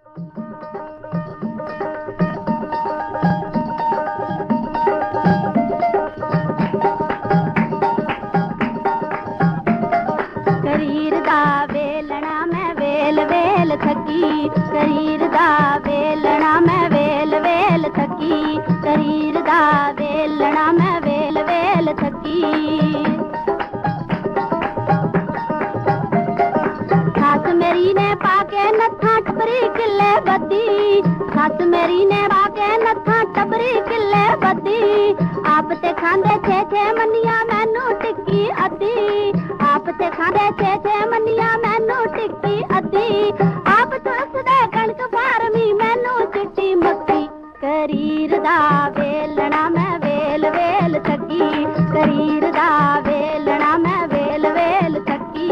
करीर दा वेलना मैं well well थकी, करीर दा वेलना मैं वेल वेल थकी, करीर दा वेलना मैं वेल वेल थकी। सास मेरी ने पाके नथा टबरी किले बदी, सास मेरी ने पाके नथा टबरी किले बदी, आप ते खांदे छे छे मनिया मैनू टिक्की अद्धी, आप ते खांदे छे छे मनिया मैनू टिक्की अद्धी, आप तुसदे कणक फारमी मैनू चिट्टी मक्की। करीर दा वेलना मैं वेल वेल थकी, करीर दा वेलना मैं वेल वेल थकी।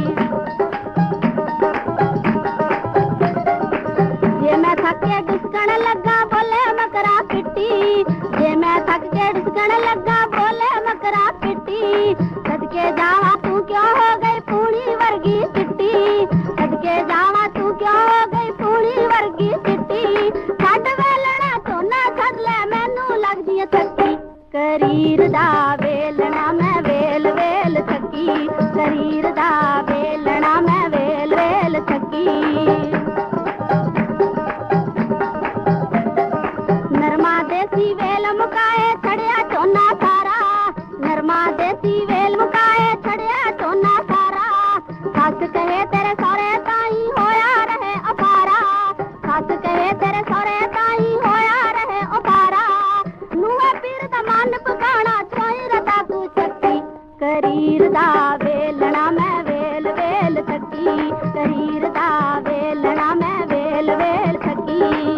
जे मैं थक के डिसकण लगा बोले मकरा पिट्टी, जे मैं थक के डिसकण लगा बोले मकरा पिट्टी, सदके जावा तू क्यों हो गई पूरी वर्गी चिट्टी, सदके जावा तू क्यों हो गई पूरी वर्गी चिट्टी, छड्ड वेलना तो ना छड्ड ले मैनू लगदी है थकी। करीर दा वेलना मैं वेल वेल थकी, करीर दा वेलना मैं वेल वेल थकी। नरमा देसी वेल मुकाए छड़िया चोना सारा, नरमा देसी वेल मुकाए छड़िया चोना सारा, सस कहे तेरे सौरे ताई होया रहे अपारा, सस कहे तेरे सौरे ताई होया रहे अपारा, नुआ पीर दा मन पकाना छोई रता तू चक्की। करीर दा वेलना मैं वेल वेल थकी, करीर दा वेलना मैं वेल वेल थकी।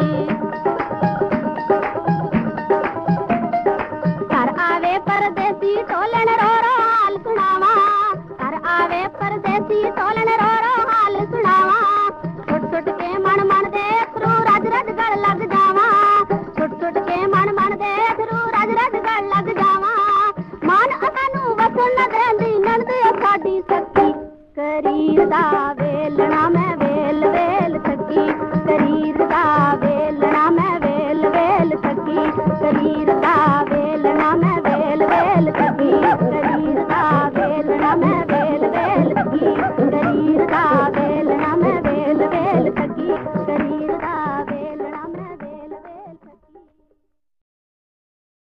परदेसी टोलन रो रो हाल सुनावा, घर आवे परदेसी टोलन रो रो हाल सुनावा, छुट छुट के मन मन दे थरू रज रज गल लग जावा, छुट छुट के मन मन दे थरू रज रज गल लग जावा, मन असानू वसन न देंदी नंद साडी सखी। करीर दा वेलना मैं वेल वेल थकी, करीर दा